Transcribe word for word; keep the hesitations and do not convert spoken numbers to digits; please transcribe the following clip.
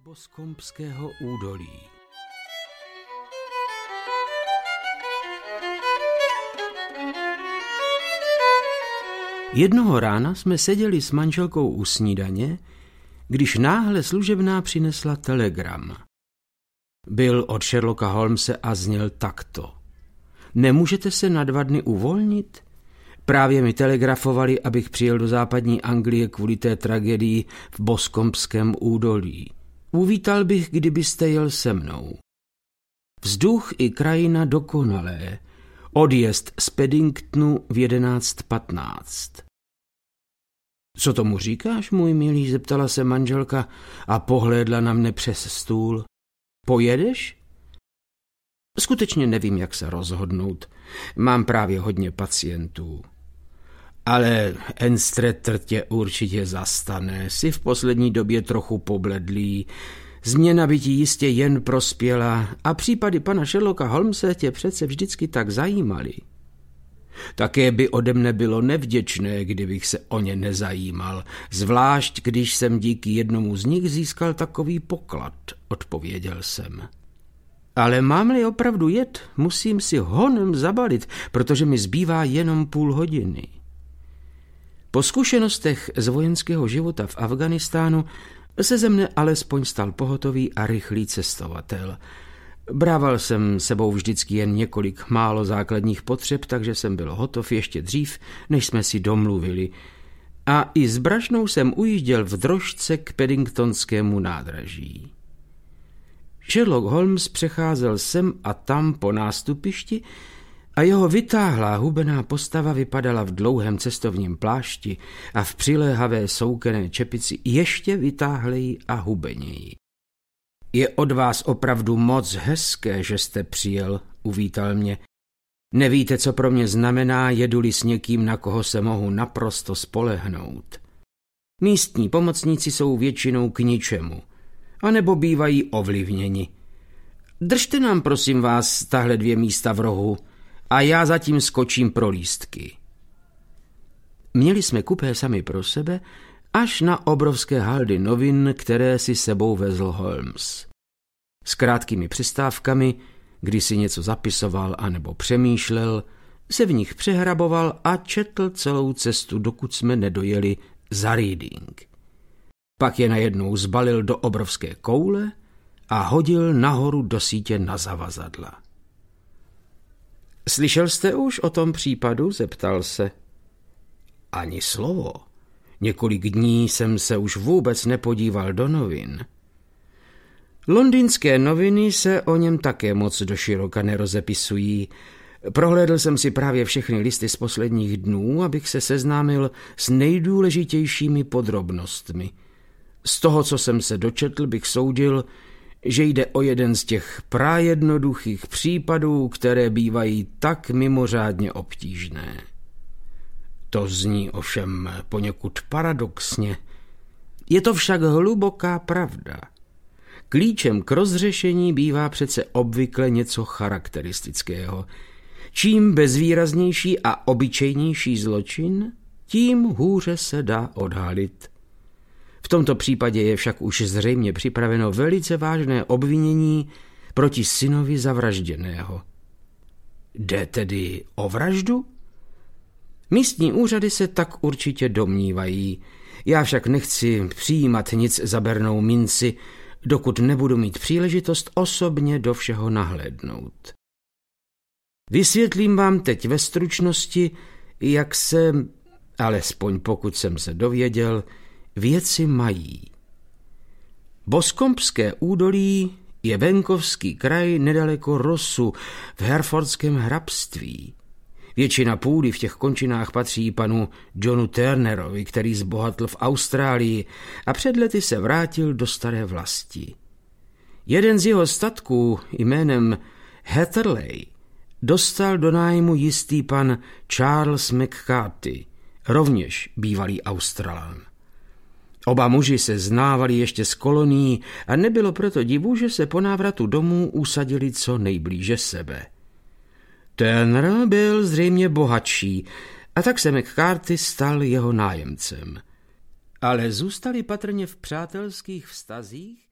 Boskompského údolí. Jednoho rána jsme seděli s manželkou u snídaně, když náhle služebná přinesla telegram. Byl od Sherlocka Holmese a zněl takto. Nemůžete se na dva dny uvolnit? Právě mi telegrafovali, abych přijel do západní Anglie kvůli té tragédii v Boskompském údolí. Uvítal bych, kdybyste jel se mnou. Vzduch i krajina dokonalé. Odjezd z Paddingtonu v jedenáct patnáct. Co tomu říkáš, můj milý, zeptala se manželka a pohlédla na mne přes stůl. Pojedeš? Skutečně nevím, jak se rozhodnout. Mám právě hodně pacientů. Ale Anstruther tě určitě zastane. Jsi v poslední době trochu pobledlý. Změna by ti jistě jen prospěla a případy pana Sherlocka Holmese tě přece vždycky tak zajímaly. Také by ode mne bylo nevděčné, kdybych se o ně nezajímal, zvlášť když jsem díky jednomu z nich získal takový poklad, odpověděl jsem. Ale mám-li opravdu jet, musím si honem zabalit, protože mi zbývá jenom půl hodiny. Po zkušenostech z vojenského života v Afghánistánu se ze mne alespoň stal pohotový a rychlý cestovatel. Brával jsem sebou vždycky jen několik málo základních potřeb, takže jsem byl hotov ještě dřív, než jsme si domluvili. A i s brašnou jsem ujížděl v drožce k Paddingtonskému nádraží. Sherlock Holmes přecházel sem a tam po nástupišti a jeho vytáhlá hubená postava vypadala v dlouhém cestovním plášti a v přiléhavé soukené čepici ještě vytáhleji a hubeněji. Je od vás opravdu moc hezké, že jste přijel, uvítal mě. Nevíte, co pro mě znamená, jedu-li s někým, na koho se mohu naprosto spolehnout. Místní pomocníci jsou většinou k ničemu, anebo bývají ovlivněni. Držte nám, prosím vás, tahle dvě místa v rohu a já zatím skočím pro lístky. Měli jsme kupé sami pro sebe, až na obrovské haldy novin, které si sebou vezl Holmes. S krátkými přestávkami, kdy si něco zapisoval anebo přemýšlel, se v nich přehraboval a četl celou cestu, dokud jsme nedojeli za Reading. Pak je najednou zbalil do obrovské koule a hodil nahoru do sítě na zavazadla. Slyšel jste už o tom případu? Zeptal se. Ani slovo. Několik dní jsem se už vůbec nepodíval do novin. Londýnské noviny se o něm také moc doširoka nerozepisují. Prohlédl jsem si právě všechny listy z posledních dnů, abych se seznámil s nejdůležitějšími podrobnostmi. Z toho, co jsem se dočetl, bych soudil, že jde o jeden z těch prajednoduchých případů, které bývají tak mimořádně obtížné. To zní ovšem poněkud paradoxně. Je to však hluboká pravda. Klíčem k rozřešení bývá přece obvykle něco charakteristického. Čím bezvýraznější a obyčejnější zločin, tím hůře se dá odhalit. V tomto případě je však už zřejmě připraveno velice vážné obvinění proti synovi zavražděného. Jde tedy o vraždu? Místní úřady se tak určitě domnívají. Já však nechci přijímat nic za bernou minci, dokud nebudu mít příležitost osobně do všeho nahlédnout. Vysvětlím vám teď ve stručnosti, jak se, alespoň pokud jsem se dověděl, věci mají. Boskompské údolí je venkovský kraj nedaleko Rossu v Herefordském hrabství. Většina půdy v těch končinách patří panu Johnu Turnerovi, který zbohatl v Austrálii a před lety se vrátil do staré vlasti. Jeden z jeho statků jménem Hatherley dostal do nájmu jistý pan Charles McCarthy, rovněž bývalý Australan. Oba muži se znávali ještě z kolonií a nebylo proto divu, že se po návratu domů usadili co nejblíže sebe. Turner byl zřejmě bohatší a tak se McCarthy stal jeho nájemcem. Ale zůstali patrně v přátelských vztazích